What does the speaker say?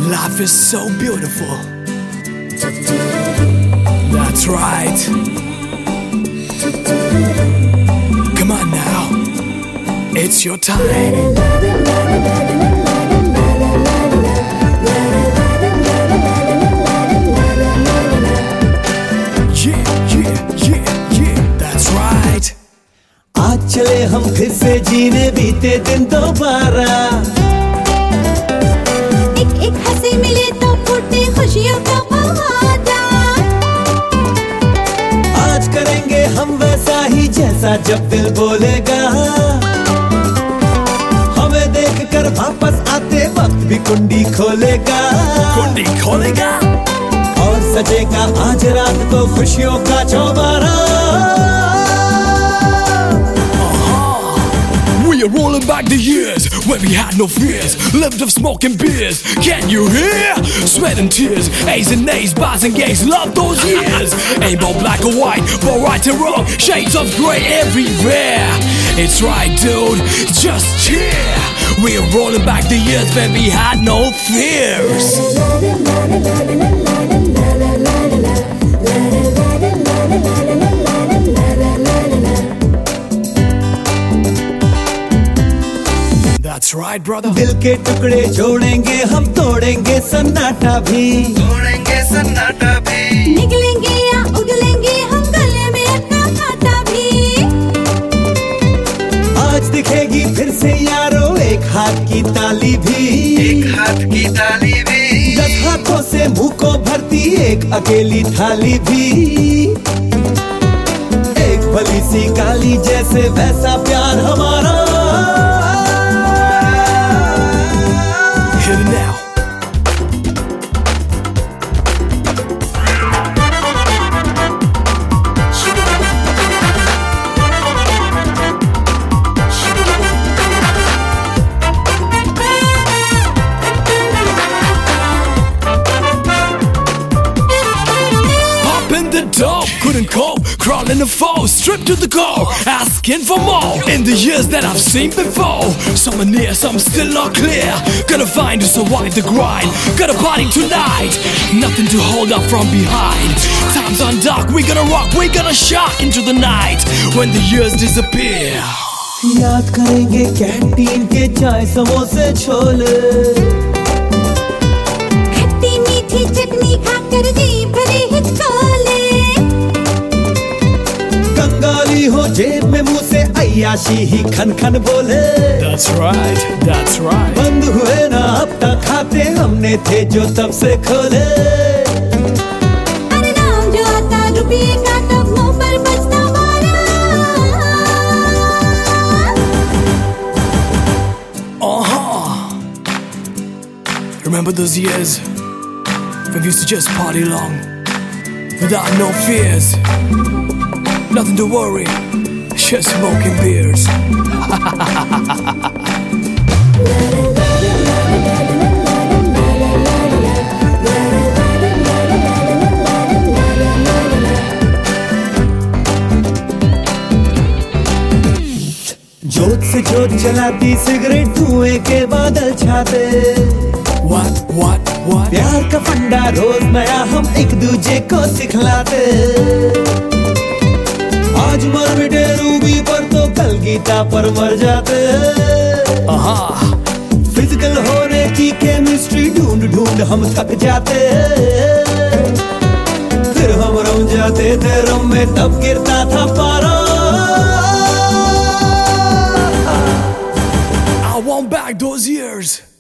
Life is so beautiful. That's right. Come on now, it's your time. That's right. आज चले हम फिर से जीने बीते दिन दोबारा। एक हंसी मिले तो फूटे खुशियों का बहाना। आज करेंगे हम वैसा ही जैसा जब दिल बोलेगा। हमें देखकर वापस आते वक्त भी कुंडी खोलेगा। और सजेगा आज रात को खुशियों का चौबारा। We are rolling back the years when we had no fears, lived of smoking beers. Can you hear? Sweat and tears, A's and A's, bars and gays, love those years. Ain't about black or white, but right and wrong, shades of grey everywhere. It's right, dude, just cheer. We are rolling back the years when we had no fears. That's right, brother. दिल के टुकड़े जोड़ेंगे हम, तोड़ेंगे सन्नाटा भी। निकलेंगे या उगलेंगे हम, गले में अपना कांटा भी। आज दिखेगी फिर से यारों एक हाथ की ताली भी। 10 हाथों से मुंह को भरती एक अकेली थाली भी। एक भली सी काली जैसे वैसा प्यार हमारा। Hit it now. Hop in the dope, couldn't cope, crawl in the foe, stripped to the core, asking for more. In the years that I've seen before, some are near, some still not clear. Gonna find to survive the grind, got a party tonight, nothing to hold up from behind. Time's on dark, we gonna rock, we gonna shock into the night when the years disappear. याद करेंगे canteen के चाय समोसे छोले। खट्टी मीठी चटनी खाकर जी भरे हिचकोले। कंगाली हो जेब में मुंह से अय्याशी ही खन खन बोले। That's right, that's right. बंद हुए ना अब तक खाते हमने थे जो तब से खोले। अरे नाम जो आता रुपये का तब मुंह पर बजता मारा। Remember those years when we used to just party along without no fears, nothing to worry, just smoking beers. जोत से जोत जलाती सिगरेट धुएं के बादल छाते। What? प्यार का फंडा रोज नया हम एक दूजे को सिखलाते। आज मर मिटे रूबी पर तो कल गीता पर मर जाते। फिजिकल होने की केमिस्ट्री ढूंढ ढूंढ हम थक जाते। फिर हम रम जाते थे रम में तब गिरता था पारा। I want back those years.